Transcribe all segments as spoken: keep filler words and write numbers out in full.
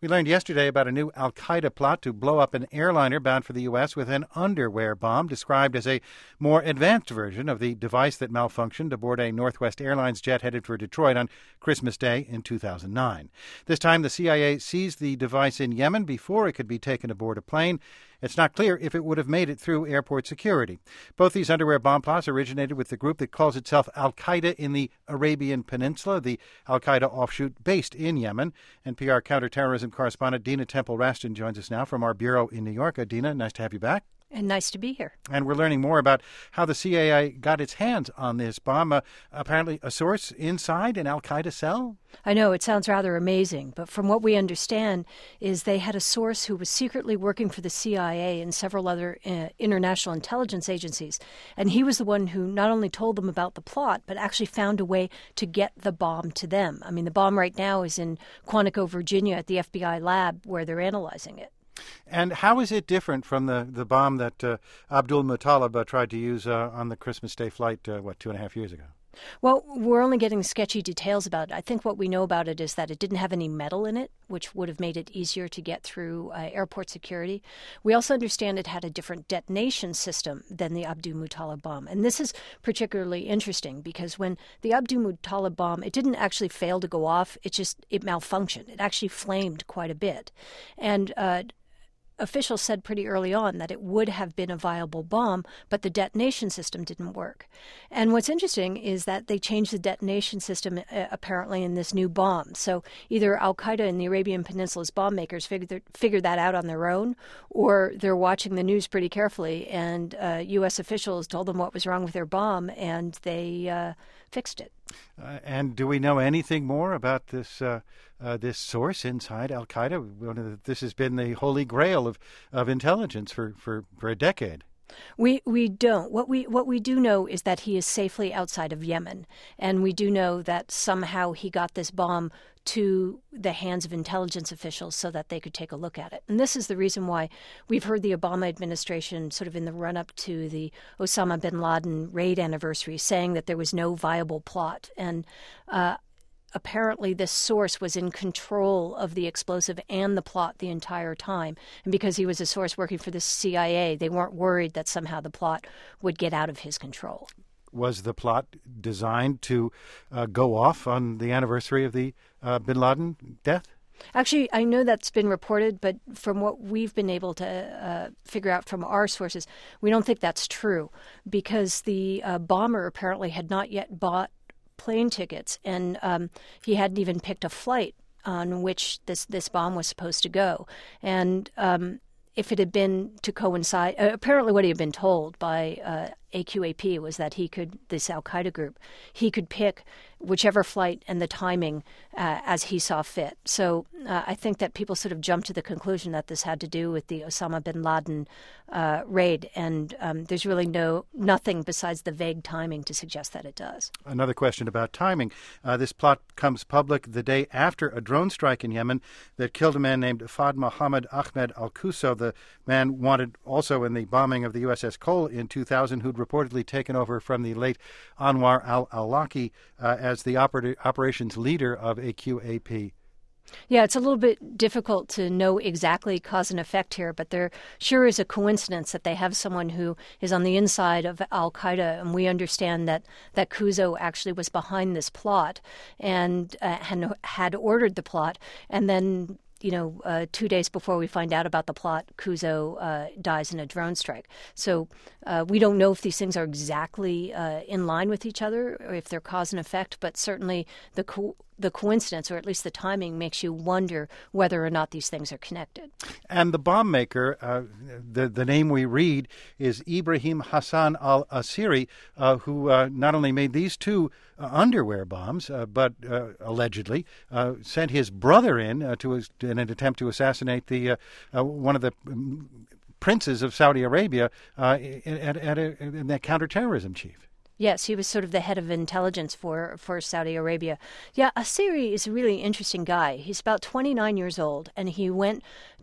We learned yesterday about a new al-Qaeda plot to blow up an airliner bound for the U S with an underwear bomb, described as a more advanced version of the device that malfunctioned aboard a Northwest Airlines jet headed for Detroit on Christmas Day in two thousand nine. This time, the C I A seized the device in Yemen before it could be taken aboard a plane. It's not clear if it would have made it through airport security. Both these underwear bomb plots originated with the group that calls itself al-Qaeda in the Arabian Peninsula, the al-Qaeda offshoot based in Yemen. N P R counterterrorism correspondent Dina Temple-Raston joins us now from our bureau in New York. Uh, Dina, nice to have you back. And nice to be here. And we're learning more about how the C I A got its hands on this bomb. Uh, apparently a source inside an al-Qaeda cell? I know, it sounds rather amazing, but from what we understand is they had a source who was secretly working for the C I A and several other uh, international intelligence agencies. And he was the one who not only told them about the plot, but actually found a way to get the bomb to them. I mean, the bomb right now is in Quantico, Virginia at the F B I lab where they're analyzing it. And how is it different from the, the bomb that uh, Abdul Muttalib uh, tried to use uh, on the Christmas Day flight, uh, what, two and a half years ago? Well, we're only getting sketchy details about it. I think what we know about it is that it didn't have any metal in it, which would have made it easier to get through uh, airport security. We also understand it had a different detonation system than the Abdul Muttalib bomb. And this is particularly interesting because when the Abdul Muttalib bomb, it didn't actually fail to go off. It just, it malfunctioned. It actually flamed quite a bit. And uh, officials said pretty early on that it would have been a viable bomb, but the detonation system didn't work. And what's interesting is that they changed the detonation system uh, apparently in this new bomb. So either al-Qaeda and the Arabian Peninsula's bomb makers figured, figured that out on their own, or they're watching the news pretty carefully, and uh, U S officials told them what was wrong with their bomb, and they uh, fixed it. Uh, and do we know anything more about this uh, uh, this source inside al-Qaeda? This has been the holy grail of, of intelligence for, for, for a decade. We we don't. What we what we do know is that he is safely outside of Yemen, and we do know that somehow he got this bomb to the hands of intelligence officials so that they could take a look at it. And this is the reason why we've heard the Obama administration, sort of in the run-up to the Osama bin Laden raid anniversary, saying that there was no viable plot. And uh, apparently this source was in control of the explosive and the plot the entire time. And because he was a source working for the C I A, they weren't worried that somehow the plot would get out of his control. Was the plot designed to uh, go off on the anniversary of the uh, bin Laden death? Actually, I know that's been reported, but from what we've been able to uh, figure out from our sources, we don't think that's true because the uh, bomber apparently had not yet bought plane tickets, and um, he hadn't even picked a flight on which this, this bomb was supposed to go. And um, if it had been to coincide, uh, apparently what he had been told by uh, A Q A P was that he could, this al-Qaeda group, he could pick whichever flight and the timing uh, as he saw fit. So uh, I think that people sort of jumped to the conclusion that this had to do with the Osama bin Laden uh, raid, and um, there's really no nothing besides the vague timing to suggest that it does. Another question about timing. Uh, this plot comes public the day after a drone strike in Yemen that killed a man named Fahd Mohammed Ahmed al-Qusso, the man wanted also in the bombing of the U S S Cole in two thousand, who'd reportedly taken over from the late Anwar al-Awlaki uh, as the oper- operations leader of A Q A P. Yeah, it's a little bit difficult to know exactly cause and effect here, but there sure is a coincidence that they have someone who is on the inside of al-Qaeda, and we understand that, that Qusso actually was behind this plot and uh, had, had ordered the plot, and then you know, uh, two days before we find out about the plot, Qusso uh, dies in a drone strike. So uh, we don't know if these things are exactly uh, in line with each other or if they're cause and effect, but certainly the co- the coincidence, or at least the timing, makes you wonder whether or not these things are connected. And the bomb maker, uh, the, the name we read is Ibrahim Hassan al-Asiri, uh, who uh, not only made these two uh, underwear bombs, uh, but uh, allegedly uh, sent his brother in uh, to in an attempt to assassinate the uh, uh, one of the um, princes of Saudi Arabia uh, at, at a, in that counterterrorism chief. Yes, he was sort of the head of intelligence for, for Saudi Arabia. Yeah, Asiri is a really interesting guy. He's about twenty-nine years old, and he went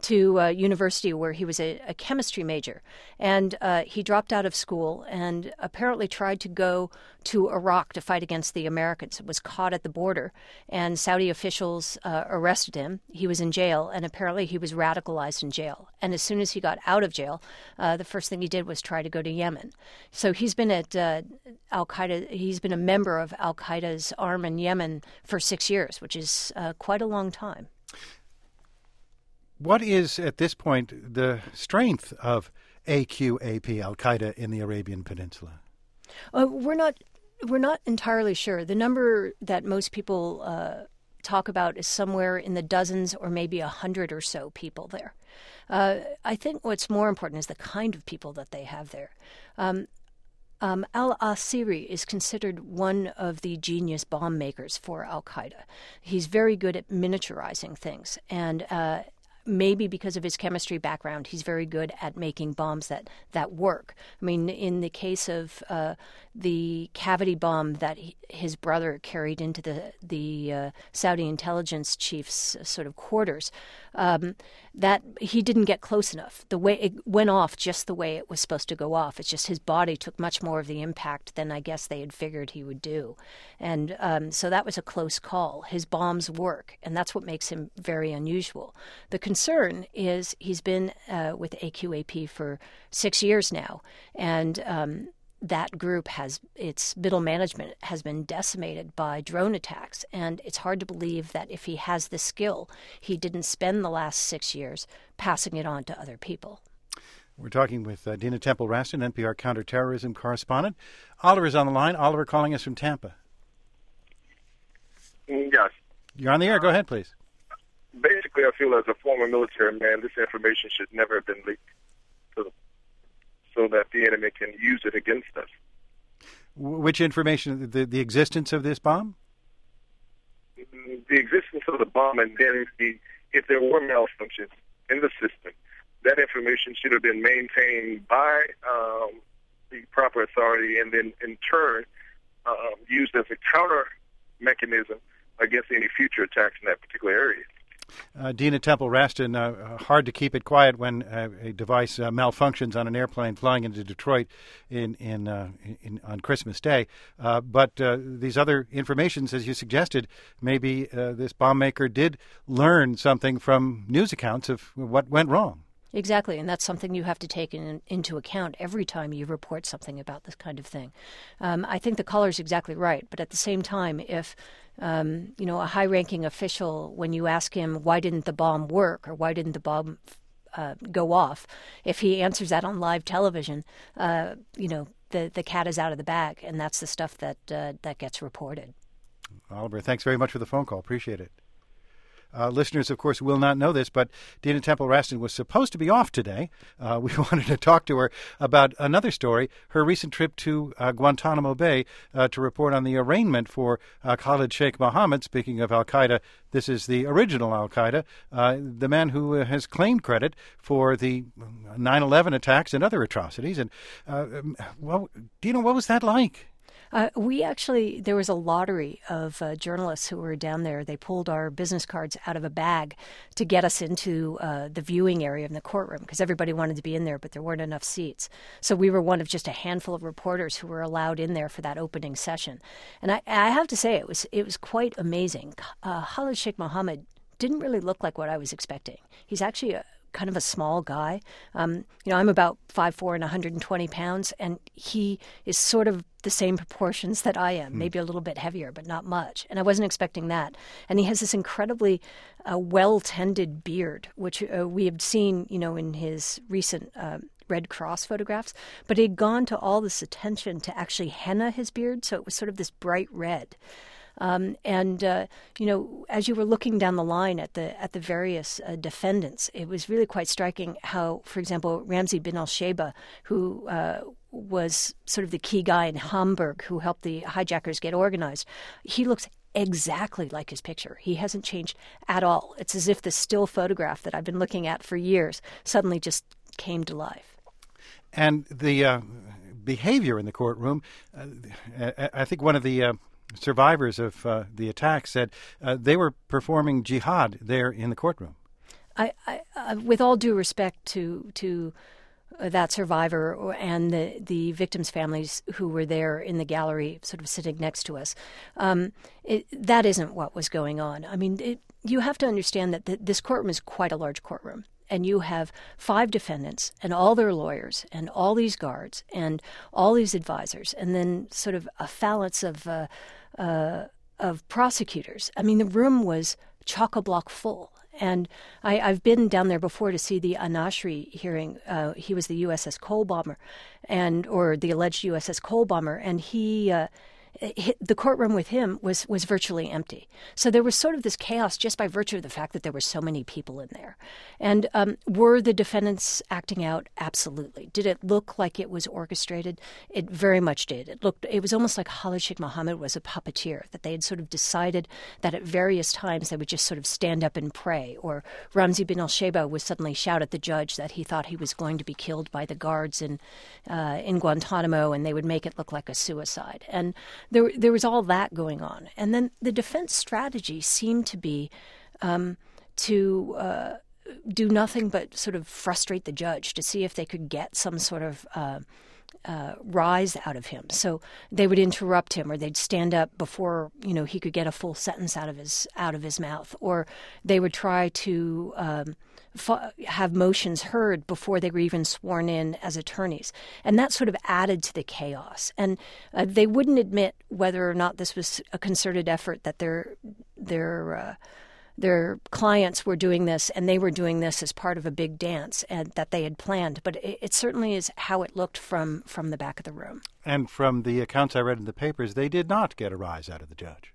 to uh, university where he was a, a chemistry major. And uh, he dropped out of school and apparently tried to go to Iraq to fight against the Americans. Was caught at the border, and Saudi officials uh, arrested him. He was in jail, and apparently he was radicalized in jail. And as soon as he got out of jail, uh, the first thing he did was try to go to Yemen. So he's been at uh, Al-Qaeda, he's been a member of Al-Qaeda's arm in Yemen for six years, which is uh, quite a long time. What is, at this point, the strength of A Q A P, Al-Qaeda, in the Arabian Peninsula? Uh, we're not we're not entirely sure. The number that most people uh, talk about is somewhere in the dozens or maybe a hundred or so people there. Uh, I think what's more important is the kind of people that they have there. Um, Um, Al-Asiri is considered one of the genius bomb makers for Al-Qaeda. He's very good at miniaturizing things, and uh, maybe because of his chemistry background, he's very good at making bombs that, that work. I mean, in the case of uh, the cavity bomb that he, his brother carried into the, the uh, Saudi intelligence chief's uh, sort of quarters, um, that he didn't get close enough. The way it went off just the way it was supposed to go off. It's just his body took much more of the impact than I guess they had figured he would do. And um, so that was a close call. His bombs work, and that's what makes him very unusual. The concern is he's been uh, with A Q A P for six years now, and um, that group has, its middle management has been decimated by drone attacks, and it's hard to believe that if he has the skill, he didn't spend the last six years passing it on to other people. We're talking with uh, Dina Temple-Raston, N P R counterterrorism correspondent. Oliver's on the line. Oliver calling us from Tampa. Yes. You're on the air. Go ahead, please. Basically, I feel as a former military man, this information should never have been leaked to, so that the enemy can use it against us. Which information? The, the existence of this bomb? The existence of the bomb, and then the, if there were malfunctions in the system, that information should have been maintained by um, the proper authority and then, in turn, um, used as a counter mechanism against any future attacks in that particular area. Uh, Dina Temple-Raston, uh, hard to keep it quiet when uh, a device uh, malfunctions on an airplane flying into Detroit in, in, uh, in on Christmas Day. Uh, but uh, these other informations, as you suggested, maybe uh, this bomb maker did learn something from news accounts of what went wrong. Exactly, and that's something you have to take in, into account every time you report something about this kind of thing. Um, I think the caller's exactly right, but at the same time, if um, you know, a high-ranking official, when you ask him why didn't the bomb work or why didn't the bomb uh, go off, if he answers that on live television, uh, you know, the the cat is out of the bag, and that's the stuff that uh, that gets reported. Oliver, thanks very much for the phone call. Appreciate it. Uh, listeners, of course, will not know this, but Dina Temple-Raston was supposed to be off today. Uh, we wanted to talk to her about another story, her recent trip to uh, Guantanamo Bay uh, to report on the arraignment for uh, Khalid Sheikh Mohammed. Speaking of Al-Qaeda, this is the original Al-Qaeda, uh, the man who uh, has claimed credit for the nine eleven attacks and other atrocities. And, uh, well, Dina, what was that like? Uh, we actually, there was a lottery of uh, journalists who were down there. They pulled our business cards out of a bag to get us into uh, the viewing area in the courtroom because everybody wanted to be in there, but there weren't enough seats. So we were one of just a handful of reporters who were allowed in there for that opening session. And I, I have to say, it was it was quite amazing. Uh, Khalid Sheikh Mohammed didn't really look like what I was expecting. He's actually a kind of a small guy. Um, you know, I'm about five foot four and one hundred twenty pounds, and he is sort of the same proportions that I am, mm. maybe a little bit heavier, but not much. And I wasn't expecting that. And he has this incredibly uh, well-tended beard, which uh, we have seen, you know, in his recent uh, Red Cross photographs. But he'd gone to all this attention to actually henna his beard, so it was sort of this bright red. Um, and, uh, you know, as you were looking down the line at the at the various uh, defendants, it was really quite striking how, for example, Ramzi bin al-Sheba, who uh, was sort of the key guy in Hamburg who helped the hijackers get organized, he looks exactly like his picture. He hasn't changed at all. It's as if the still photograph that I've been looking at for years suddenly just came to life. And the uh, behavior in the courtroom, uh, I think one of the uh, survivors of uh, the attack said uh, they were performing jihad there in the courtroom. I, I, uh, with all due respect to to uh, that survivor and the, the victims' families who were there in the gallery sort of sitting next to us, um, it, that isn't what was going on. I mean, it, you have to understand that th- this courtroom is quite a large courtroom. And you have five defendants and all their lawyers and all these guards and all these advisors, and then sort of a phalanx of uh, uh, of prosecutors. I mean, the room was chock-a-block full. And I, I've been down there before to see the Anashri hearing. Uh, he was the U S S Cole bomber, and or the alleged U S S Cole bomber, and he. Uh, the courtroom with him was, was virtually empty. So there was sort of this chaos just by virtue of the fact that there were so many people in there. And um, were the defendants acting out? Absolutely. Did it look like it was orchestrated? It very much did. It looked. It was almost like Khalid Sheikh Mohammed was a puppeteer, that they had sort of decided that at various times they would just sort of stand up and pray. Or Ramzi bin al-Sheba would suddenly shout at the judge that he thought he was going to be killed by the guards in, uh, in Guantanamo, and they would make it look like a suicide. And There, there was all that going on. And then the defense strategy seemed to be um, to uh, do nothing but sort of frustrate the judge to see if they could get some sort of uh, uh, rise out of him. So they would interrupt him, or they'd stand up before, you know, he could get a full sentence out of his out of his mouth, or they would try to um, have motions heard before they were even sworn in as attorneys. And that sort of added to the chaos. And uh, they wouldn't admit whether or not this was a concerted effort, that their their uh, their clients were doing this and they were doing this as part of a big dance and that they had planned. But it, it certainly is how it looked from, from the back of the room. And from the accounts I read in the papers, they did not get a rise out of the judge.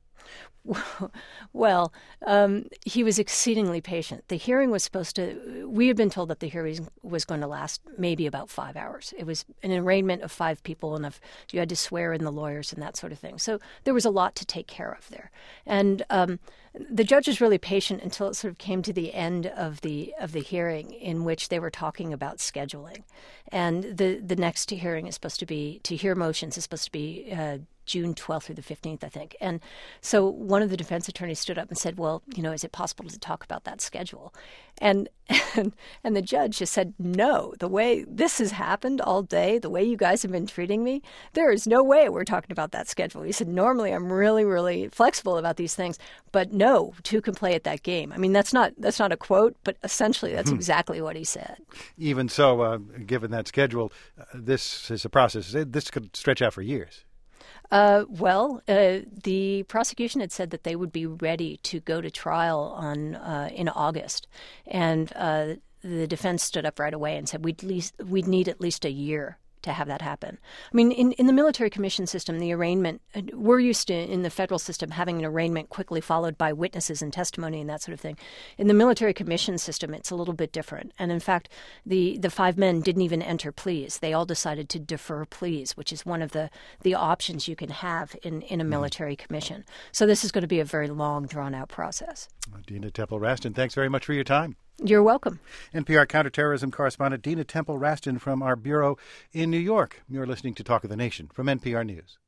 Well, um, he was exceedingly patient. The hearing was supposed to, we had been told that the hearing was going to last maybe about five hours. It was an arraignment of five people, and if you had to swear in the lawyers and that sort of thing. So there was a lot to take care of there. And um, the judge was really patient until it sort of came to the end of the of the hearing, in which they were talking about scheduling. And the, the next hearing is supposed to be, to hear motions, is supposed to be uh, June twelfth through the fifteenth, I think. And so one of the defense attorneys stood up and said, well, you know, is it possible to talk about that schedule? And, and and the judge just said, no, the way this has happened all day, the way you guys have been treating me, there is no way we're talking about that schedule. He said, normally I'm really, really flexible about these things, but no, two can play at that game. I mean, that's not that's not a quote, but essentially that's hmm. exactly what he said. Even so, uh, given that schedule, uh, this is a process. This could stretch out for years. Uh, well, uh, the prosecution had said that they would be ready to go to trial on uh, in August, and uh, the defense stood up right away and said we'd least we'd need at least a year to have that happen. I mean, in, in the military commission system, the arraignment, we're used to, in the federal system, having an arraignment quickly followed by witnesses and testimony and that sort of thing. In the military commission system, it's a little bit different. And in fact, the, the five men didn't even enter pleas. They all decided to defer pleas, which is one of the, the options you can have in, in a military commission. So this is going to be a very long, drawn-out process. Dina Temple-Raston, thanks very much for your time. You're welcome. N P R counterterrorism correspondent Dina Temple-Raston from our bureau in New York. You're listening to Talk of the Nation from N P R News.